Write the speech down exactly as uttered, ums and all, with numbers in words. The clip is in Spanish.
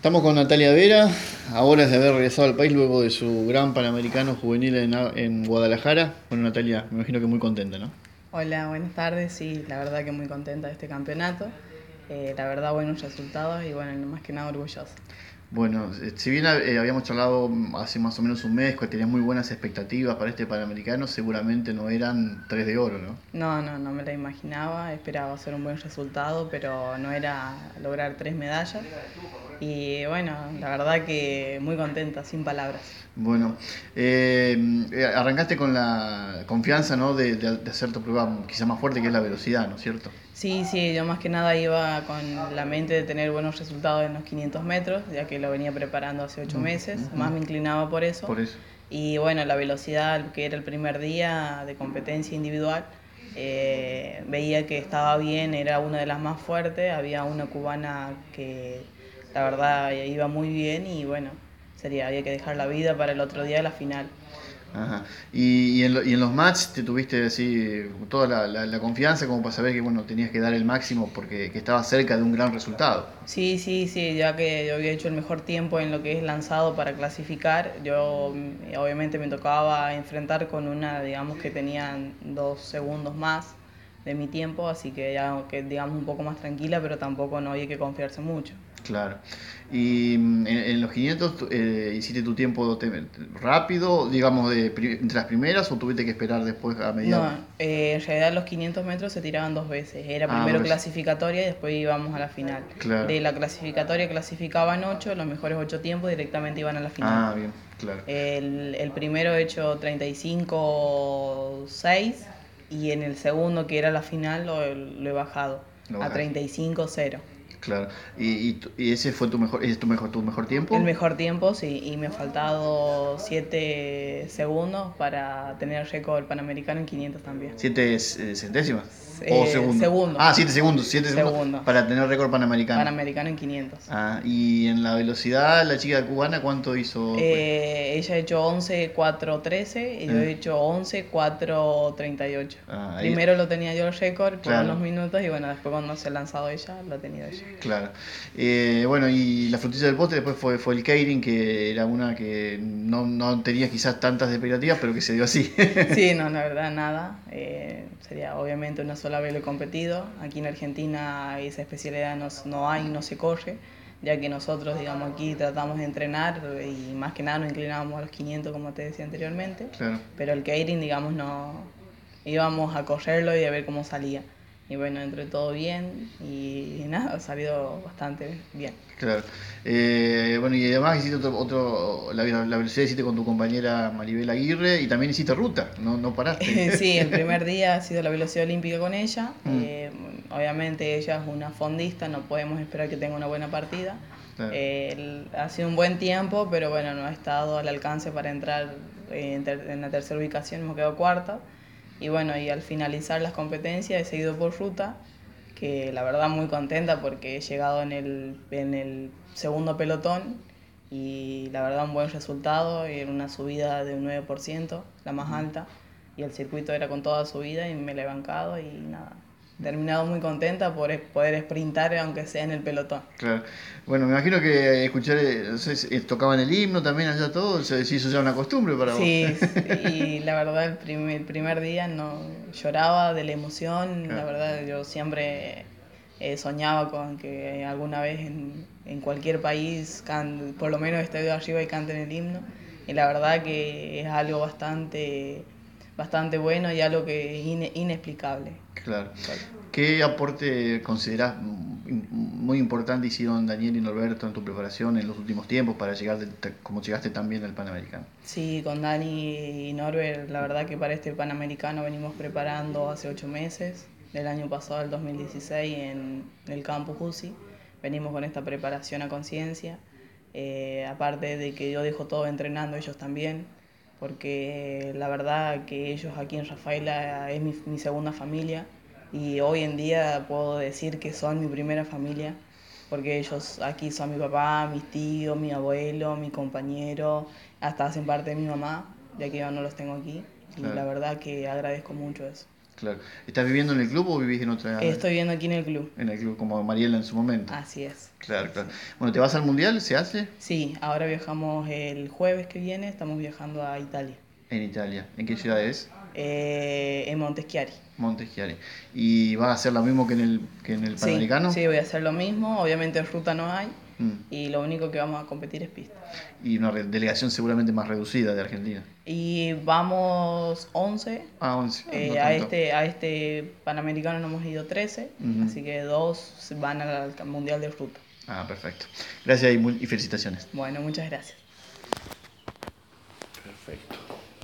Estamos con Natalia Vera, ahora es de haber regresado al país luego de su gran Panamericano juvenil en, en Guadalajara. Bueno, Natalia, me imagino que muy contenta, ¿no? Hola, buenas tardes. Sí, la verdad que muy contenta de este campeonato. Eh, la verdad, buenos resultados y bueno, más que nada orgullosa. Bueno, eh, si bien eh, habíamos charlado hace más o menos un mes que tenías muy buenas expectativas para este Panamericano, seguramente no eran tres de oro, ¿no? No, no, no me la imaginaba. Esperaba hacer un buen resultado, pero no era lograr tres medallas. Y bueno, la verdad que muy contenta, sin palabras. Bueno, eh, eh, arrancaste con la confianza, ¿no? De, de, de hacer tu prueba quizá más fuerte, que es la velocidad, ¿no es cierto? Sí, sí, yo más que nada iba con la mente de tener buenos resultados en los quinientos metros, ya que lo venía preparando hace ocho meses, más me inclinaba por eso. Por eso. Y bueno, la velocidad, que era el primer día de competencia individual, eh, veía que estaba bien, era una de las más fuertes, había una cubana que la verdad iba muy bien y bueno, sería, había que dejar la vida para el otro día de la final. Ajá. Y, y, en lo, y en los matches te tuviste así toda la, la, la confianza como para saber que bueno tenías que dar el máximo porque que estabas cerca de un gran resultado. Sí, sí, sí, ya que yo había hecho el mejor tiempo en lo que es lanzado para clasificar, yo mm, obviamente me tocaba enfrentar con una, digamos, que tenían dos segundos más de mi tiempo, así que ya que digamos un poco más tranquila, pero tampoco no había que confiarse mucho. Claro. Y mm, en, en los quinientos eh, hiciste tu tiempo te- rápido, digamos, de, pri- entre las primeras o tuviste que esperar después a No, medida. eh, en realidad los quinientos metros se tiraban dos veces. Era Ah, dos primero veces. clasificatoria y después íbamos a la final. Claro. De la clasificatoria clasificaban ocho, los mejores ocho tiempos directamente iban a la final. Ah, bien, claro. El, el primero he hecho treinta y cinco seis y en el segundo, que era la final, lo, lo he bajado Lo a bajas. treinta y cinco cero. Claro. Y, y, tu- y ese fue tu mejor, ese es tu mejor, tu mejor El tiempo. mejor tiempo, sí, y me ha faltado siete segundos para tener el récord panamericano en quinientos también. ¿Siete eh, centésimas? ¿O Eh, segundos? segundo, Ah, siete segundos, siete segundos segundo, para tener récord panamericano. panamericano en quinientos. Ah, y en la velocidad, la chica cubana, ¿cuánto hizo después? Eh, ella ha hecho once cuatro trece y yo Eh, he hecho once cuatro treinta y ocho. ah, ahí, Primero lo tenía yo el récord por claro, unos minutos y bueno, después cuando se ha lanzado ella, lo ha tenido ella. claro. Eh, bueno, y la frutilla del postre después fue, fue el catering, que era una que no, no tenía quizás tantas expectativas, pero que se dio así. Sí, no, la verdad nada. Eh, sería obviamente una sola vez lo he competido. Aquí en Argentina esa especialidad no, no hay, no se corre, ya que nosotros, digamos, aquí tratamos de entrenar y más que nada nos inclinábamos a los quinientos, como te decía anteriormente, Claro. pero el catering, digamos, no íbamos a correrlo y a ver cómo salía. Y bueno, entre todo bien y, y nada, ha salido bastante bien. Claro. Eh, bueno, y además hiciste otro, otro la, la velocidad hiciste con tu compañera Maribel Aguirre y también hiciste ruta, no, no paraste. Sí, el primer día ha sido la velocidad olímpica con ella. Mm, Eh, obviamente ella es una fondista, no podemos esperar que tenga una buena partida. claro. Eh, el- ha sido un buen tiempo, pero bueno, no ha estado al alcance para entrar en, ter- en la tercera ubicación, hemos quedado cuarta. Y bueno, y al finalizar las competencias he seguido por ruta, que la verdad muy contenta porque he llegado en el, en el segundo pelotón y la verdad un buen resultado, en una subida de un nueve por ciento, la más alta, y el circuito era con toda subida y me lo he bancado y nada, terminado muy contenta por es- poder sprintar aunque sea en el pelotón. Claro. Bueno, me imagino que escuchar, eh, no sé, si, eh, tocaban el himno también allá todo, se se hizo ya una costumbre para vos. Sí, y la verdad el primer, el primer día no lloraba de la emoción, la Claro. verdad yo siempre eh, soñaba con que alguna vez en, en cualquier país can- por lo menos esté de arriba y canten el himno, y la verdad que es algo bastante, bastante bueno y algo que es ine- inexplicable. Claro. ¿Qué aporte considerás mm, muy importante hicieron Daniel y Norberto en tu preparación en los últimos tiempos para llegar de- te- como llegaste tan bien al Panamericano? Sí, con Dani y Norbert, la verdad que para este Panamericano venimos preparando hace ocho meses, del año pasado, el dos mil dieciséis, en el campus U C I. Venimos con esta preparación a conciencia, eh, aparte de que yo dejo todo entrenando, ellos también, porque la verdad que ellos aquí en Rafaela es mi, mi segunda familia y hoy en día puedo decir que son mi primera familia, porque ellos aquí son mi papá, mis tíos, mi abuelo, mi compañero, hasta hacen parte de mi mamá, ya que yo no los tengo aquí, y la Claro. verdad que agradezco mucho eso. Claro. ¿Estás viviendo en el club o vivís en otra? Estoy viviendo aquí en el club. En el club, como Mariela en su momento. Así es. Claro, claro. Bueno, ¿te vas al mundial? ¿Se hace? Sí, ahora viajamos el jueves que viene, estamos viajando a Italia, En Italia. ¿En qué ciudad es? eh, en Monteschiari. Monteschiari. ¿Y vas a hacer lo mismo que en el, que en el Sí, Panamericano? sí, voy a hacer lo mismo, obviamente en ruta no hay Mm. y lo único que vamos a competir es pista. Y una re- delegación seguramente más reducida de Argentina. Y vamos once, Ah, once. Ah, eh, no a, tanto. este, a este Panamericano no hemos ido trece, Ujú. así que dos van al Mundial de Ruta. Ah, perfecto. Gracias y, muy- y felicitaciones. Bueno, muchas gracias. Perfecto.